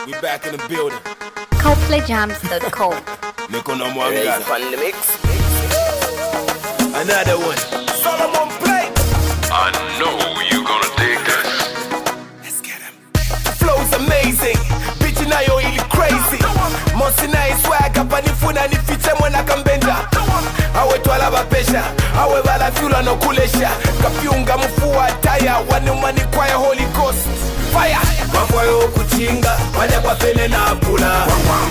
We back in the building. ColdplayJams.com. Nico no more got on the mix. another one. Solomon play. I know you gonna dig this. Let's get him. Flow's amazing. Bitch na yo ili crazy. Mosi na swag hapa ni funa ni fiche mwana kambenda. Awe twala bapesha, awe bala fyula no kulesha. Kapyunga mfua taya, wani umani kwa ya Holy Ghost. Fire! Mafwayo kuchinga, wada kwa pene na pula.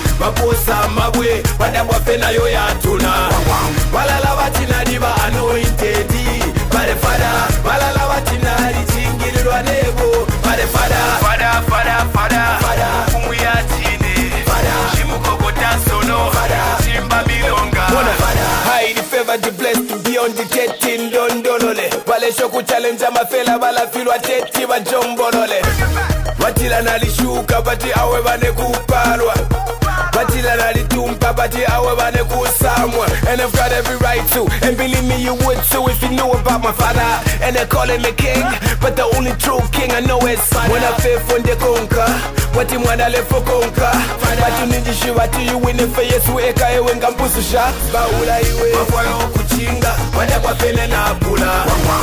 Maposa mabwe, wada kwa pena yo ya tuna. Walala watina diba anointed. Bade fada, walala watina di chingili lwa nebo. Bade fada, fada, fada, fada, fada. Kumu ya chine, fada. Shimuko kotasono, fada. Shimba milonga, fada. Hide favor the blessed beyond the getting don donole. Wale shoku challenge mafela bala filwa teti wa jombolole. Watila nalishuka bati awe bane kupalwa. Watila nalitumpa bati awe bane kusamwa. And I've got every right to, and believe me you would too if you knew about my father. And they call him a king, but the only true king I know is father. When I fail for the conquer, wati mwana lefo konka. Watu ninjishi watu you winning for yesu eka ewe ngampususha. Baula iwe mafwayo kuchinga, wada kwa pene na pula.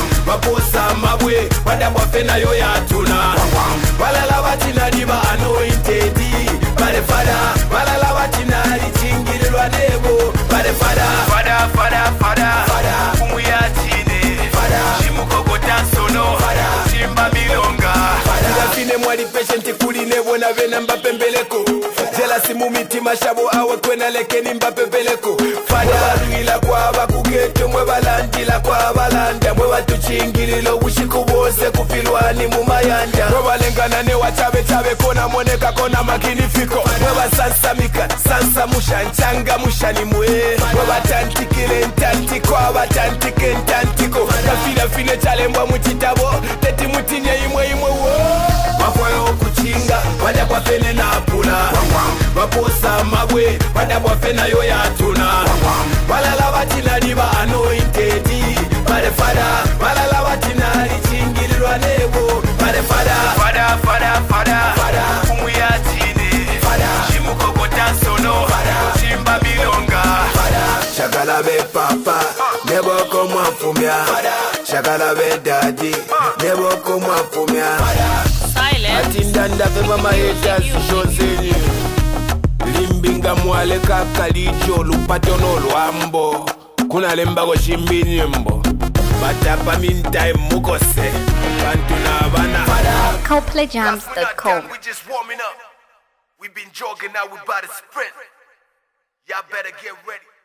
Maposa mabwe, wada kwa pena yo ya tuna. Walala watina diba anointed. Bade fada, walala watina di chingili lwa nebo. Bade fada, fada, fada, fada, fada. Kumu ya chine, fada. Shimuko kotasono, fada. Shimba milonga, fada. Ndafine mwadi patienti kuli nebo na vena mbapembeleko. Jela simu miti mashabo awe kwena lekeni mbapembeleko. Fada ruila kwa bakugeto mwe balandila kwa balanda. Mwe watu chingili lo ushiku bose kufilwani mumayanja. Mwe balengana ne wachabe chabe kona moneka kona makinifiko. Mwe basansamika sansa musha nchanga musha ni mwe. Mwe batantikile ntantiko abatantike ntantiko. Kafina fine chale mbwa mutitabo teti mutinye imwe imwe wo. Mafwayo kuchinga wada kwa pene na pula. Maposa mabwe wada kwa pena yo ya tuna. Walala watina diba anointed. Bade fada, walala watina di chingili lwa nebo. Bade fada, fada, fada, fada, fada. Kumu ya chine, fada. Shimuko kotasono, fada. Shimba milonga, fada. Shakala be papa, nebo komu afumia, fada. Shakala be daddy, nebo komu afumia, fada. Atindanda fe mama heta sishozeni. Limbinga mwale kakalijo lupatono lwambo. Kuna lemba go shimbini mbo. Batapa mintai mukose. Bantu na bana. ColdplayJams.com. We just warming up. We been jogging, now we about to sprint. Y'all better get ready.